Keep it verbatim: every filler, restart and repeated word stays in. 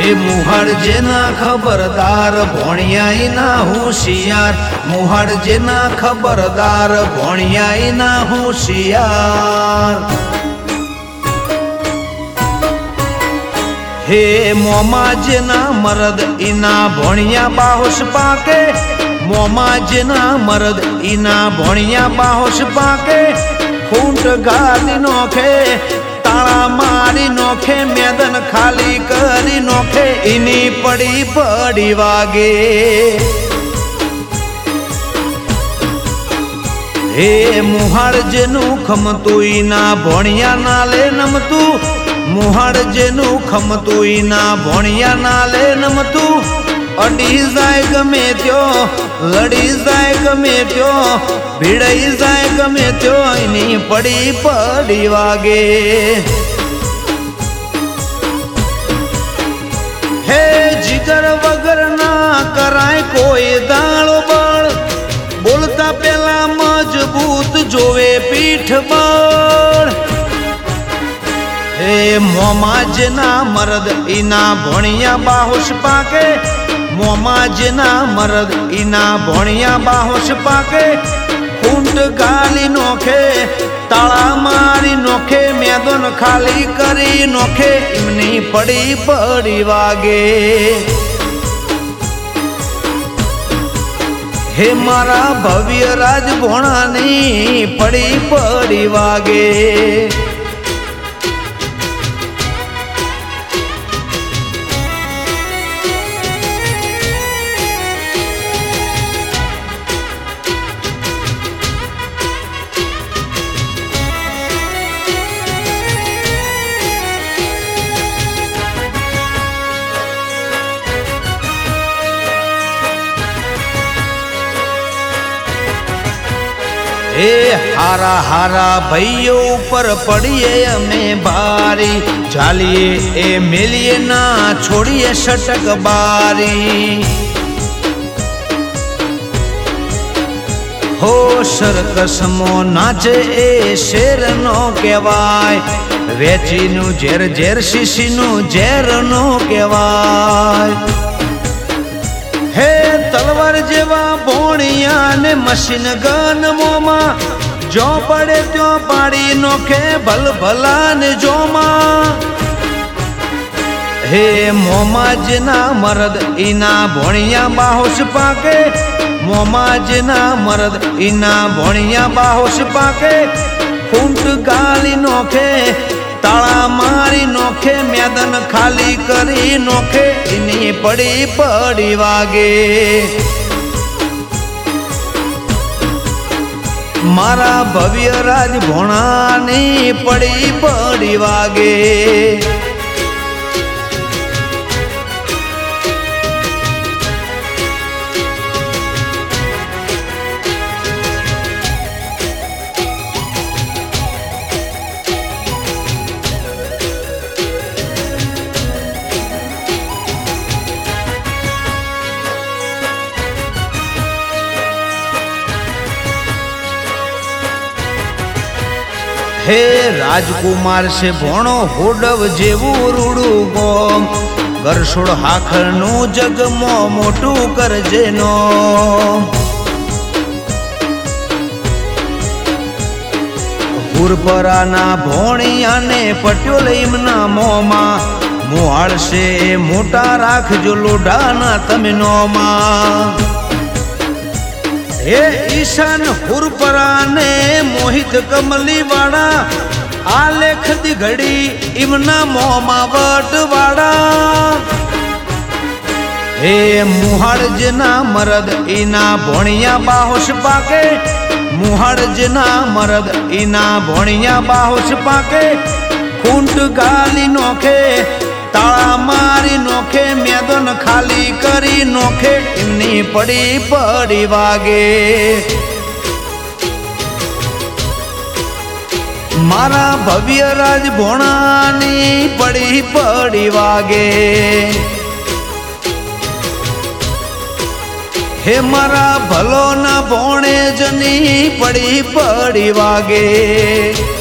એ મુહાડ જેના ખબરદાર ભોણિયા ના હોશિયાર, મુહાડ જેના ખબરદાર ભોણિયા ના હોશિયાર. હે મોમા જેના મરદ ઈના ભોણિયા બાહોશ પાકે, મોમા જેના મરદ ઈના ભોણિયા બાહોશ પાકે. ખૂંટ ગાલી નોખે, તાળા મારી નોખે, મેદન ખાલી કરી નોખે, ઈની પડી પડી વાગે. હે મુહાડ જેનું ખમતું ઈના ભોણિયા ના લે નમતું, મુહાડ જેનું ખમતું ઈના ભોણિયા ના લે નમતું. અડી જાય ગમે ત્યો, લડી જાય ગમે ત્યો, ભીડાઈ જાય ગમે ત્યો, એની પડી પડી વાગે. હે જીગર વગર ના કરાય કોઈ દાળો બળ, બોલતા પેલા મજબૂત જોવે પીઠ બળ. હે મોમા જેના મરદ ઈના ભોણિયા બાહોશ પાકે, મોમા જેના મરદ ઈના ભોણિયા બાહોશ પાકે. ખૂંટ ગાલી નોખે, તાળા મારી નોખે, મેદન ખાલી કરી નોખે, એમની પડી પડી વાગે. હે મારા ભવ્ય રાજ ભોણાની પડી પડી વાગે. એ હારા હારા ભાઈઓ ઉપર પડીએ અમે બારી, ચાલીએ એ મેલીએ ના છોડીએ સટક બારી. હો સરકસમો નાચે એ શેર નો કહેવાય, વેચીનું ઝેર ઝેર શીશીનું ઝેર નો કહેવાય. હે તલવાર જેવા ભોણિયા ને મશીન ગન મોમાં, જો પડે ત્યો પાડી નોખે ભલ ભલા ને જોમાં. હે મોમા જેના મરદ ઈના ભોણિયા બાહોશ પાકે, મોમા જેના મરદ ઈના ભોણિયા બાહોશ પાકે. ખૂંટ ગાલી નોખે, તાળા મારી નોખે, મેદન ખાલી કરી નોખે, એની પડી પડી વાગે. મારા ભવ્ય રાજ ભોણાની પડી પડી વાગે. હે રાજકુમાર છે ભોણો હોડવ જેવું રૂડું ગોમ, ગરસોડ હાખરનું જગમો મોટું કરજે નો. હુરપરાના ભોણિયાને પટ્યો લઈમના મોમાં, મોહાળશે મોટા રાખજો લોઢાના તમે નોમાં. હે ઈશાન હુરપરાને મોહિત કમલી વાળા, આ લેખ દી ઘડી ઇમના મોમાં વટવાળા. હે મુહાડ જેના મરદ ઈના ભોણિયા બાહોશ પાકે, મુહાડ જેના મરદ ઈના ભોણિયા બાહોશ પાકે. ખૂંટ ગાલી નોખે, તાળા મારી નોખે, મેદન ખાલી કરી નોખે, એમની પડી પડી વાગે. મારા ભવ્ય રાજ ભોણાની પડી પડી વાગે. હે મારા ભલો ના ભોણે જની પડી પડી વાગે.